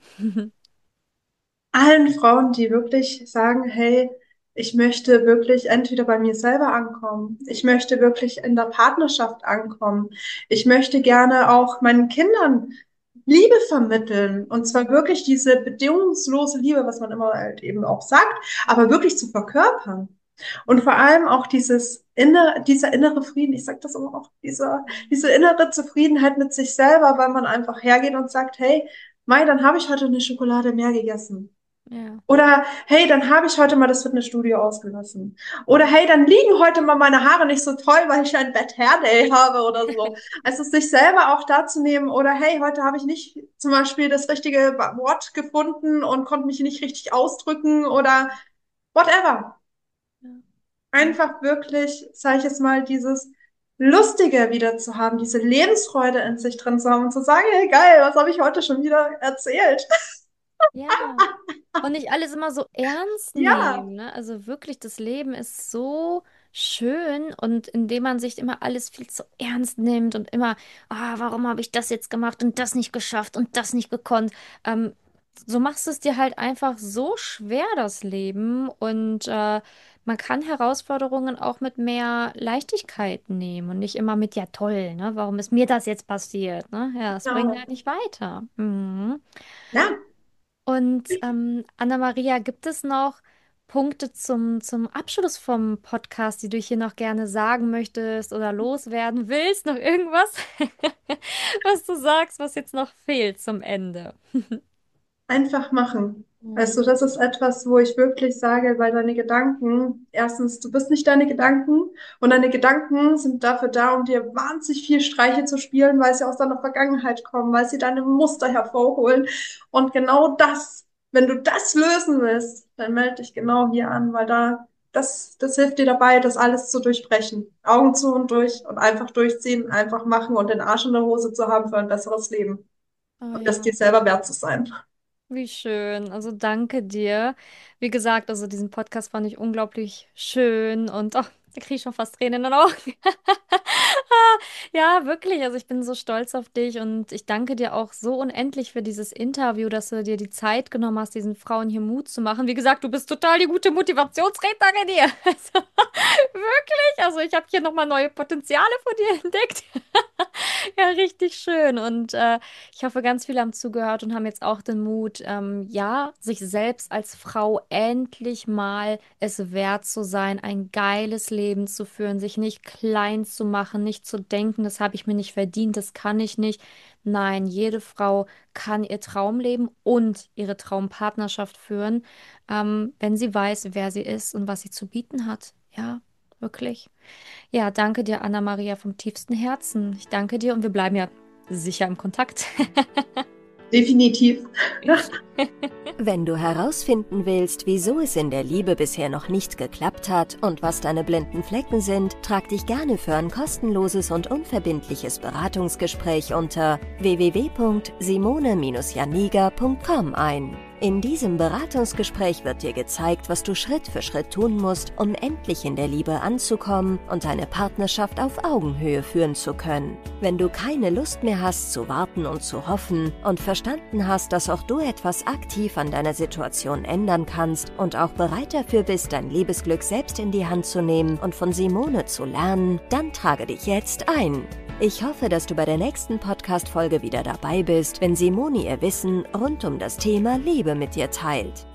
Allen Frauen, die wirklich sagen, hey, ich möchte wirklich entweder bei mir selber ankommen, ich möchte wirklich in der Partnerschaft ankommen, ich möchte gerne auch meinen Kindern Liebe vermitteln und zwar wirklich diese bedingungslose Liebe, was man immer halt eben auch sagt, aber wirklich zu verkörpern. Und vor allem auch dieses innere, dieser innere Frieden, ich sage das immer auch, dieser, diese innere Zufriedenheit mit sich selber, weil man einfach hergeht und sagt, hey, Mai, dann habe ich heute eine Schokolade mehr gegessen. Ja. Oder hey, dann habe ich heute mal das Fitnessstudio ausgelassen. Oder hey, dann liegen heute mal meine Haare nicht so toll, weil ich ein Bad Hair Day habe oder so. Also sich selber auch da zu nehmen. Oder hey, heute habe ich nicht zum Beispiel das richtige Wort gefunden und konnte mich nicht richtig ausdrücken oder whatever. Ja. Ja. Einfach wirklich, sage ich jetzt mal, dieses Lustige wieder zu haben, diese Lebensfreude in sich drin zu haben und zu sagen, hey, geil, was habe ich heute schon wieder erzählt? Ja. Und nicht alles immer so ernst Ja, nehmen, ne? Also wirklich, das Leben ist so schön und indem man sich immer alles viel zu ernst nimmt und immer, ah, warum habe ich das jetzt gemacht und das nicht geschafft und das nicht gekonnt, ähm, so machst du es dir halt einfach so schwer, das Leben. Und äh, man kann Herausforderungen auch mit mehr Leichtigkeit nehmen und nicht immer mit, ja toll, ne? Warum ist mir das jetzt passiert? Ne? Ja, es bringt Genau. halt nicht weiter. Mhm. Ja, Und ähm, Anna-Maria, gibt es noch Punkte zum, zum Abschluss vom Podcast, die du hier noch gerne sagen möchtest oder loswerden willst? Noch irgendwas, was du sagst, was jetzt noch fehlt zum Ende? einfach machen. Also Mhm. das ist etwas, wo ich wirklich sage, weil deine Gedanken, erstens, du bist nicht deine Gedanken und deine Gedanken sind dafür da, um dir wahnsinnig viel Streiche zu spielen, weil sie aus deiner Vergangenheit kommen, weil sie deine Muster hervorholen. Und genau das, wenn du das lösen willst, dann melde dich genau hier an, weil da, das, das hilft dir dabei, das alles zu durchbrechen. Augen zu und durch und einfach durchziehen, einfach machen und den Arsch in der Hose zu haben für ein besseres Leben. Oh Und das dir ja. selber wert zu sein. Wie schön. Also danke dir. Wie gesagt, also diesen Podcast fand ich unglaublich schön und oh, da kriege ich schon fast Tränen in den Augen. Ja, wirklich. Also ich bin so stolz auf dich und ich danke dir auch so unendlich für dieses Interview, dass du dir die Zeit genommen hast, diesen Frauen hier Mut zu machen. Wie gesagt, du bist total die gute Motivationsrednerin hier. Also, wirklich. Also ich habe hier nochmal neue Potenziale von dir entdeckt. Ja, richtig schön. Und äh, ich hoffe, ganz viele haben zugehört und haben jetzt auch den Mut, ähm, ja, sich selbst als Frau endlich mal es wert zu sein, ein geiles Leben zu führen, sich nicht klein zu machen, nicht zu denken, das habe ich mir nicht verdient, das kann ich nicht. Nein, jede Frau kann ihr Traumleben und ihre Traumpartnerschaft führen, ähm, wenn sie weiß, wer sie ist und was sie zu bieten hat. Ja, wirklich. Ja, danke dir, Anna-Maria, vom tiefsten Herzen. Ich danke dir und wir bleiben ja sicher im Kontakt. Definitiv. Wenn du herausfinden willst, wieso es in der Liebe bisher noch nicht geklappt hat und was deine blinden Flecken sind, trag dich gerne für ein kostenloses und unverbindliches Beratungsgespräch unter w w w punkt simone janiga punkt com ein. In diesem Beratungsgespräch wird dir gezeigt, was du Schritt für Schritt tun musst, um endlich in der Liebe anzukommen und deine Partnerschaft auf Augenhöhe führen zu können. Wenn du keine Lust mehr hast zu warten und zu hoffen und verstanden hast, dass auch du etwas aktiv an deiner Situation ändern kannst und auch bereit dafür bist, dein Liebesglück selbst in die Hand zu nehmen und von Simone zu lernen, dann trage dich jetzt ein. Ich hoffe, dass du bei der nächsten Podcast-Folge wieder dabei bist, wenn Simone ihr Wissen rund um das Thema Liebe mit dir teilt.